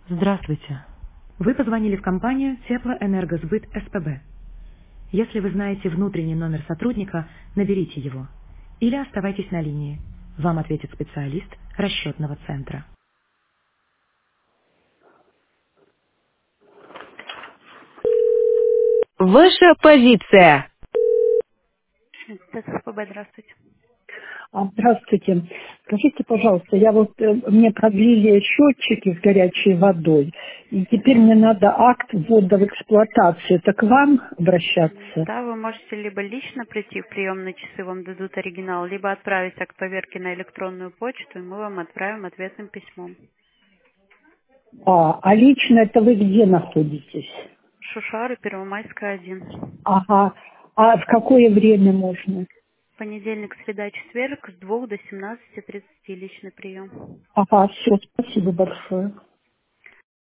Здравствуйте. Вы позвонили в компанию Теплоэнергосбыт СПБ. Если вы знаете внутренний номер сотрудника, наберите его. Или оставайтесь на линии. Вам ответит специалист расчетного центра. Ваша позиция. СПБ, здравствуйте. Здравствуйте. Скажите, пожалуйста, мне продлили счетчики с горячей водой, и теперь мне надо акт ввода в эксплуатацию. Это к вам обращаться? Да, вы можете либо лично прийти в приемные часы, вам дадут оригинал, либо отправить акт поверки на электронную почту, и мы вам отправим ответным письмом. А лично это вы где находитесь? Шушары, Первомайская, 1. Ага. А в какое время можно? Понедельник, среда, четверг с 2 до 17:30 личный прием. Ага, все, спасибо большое.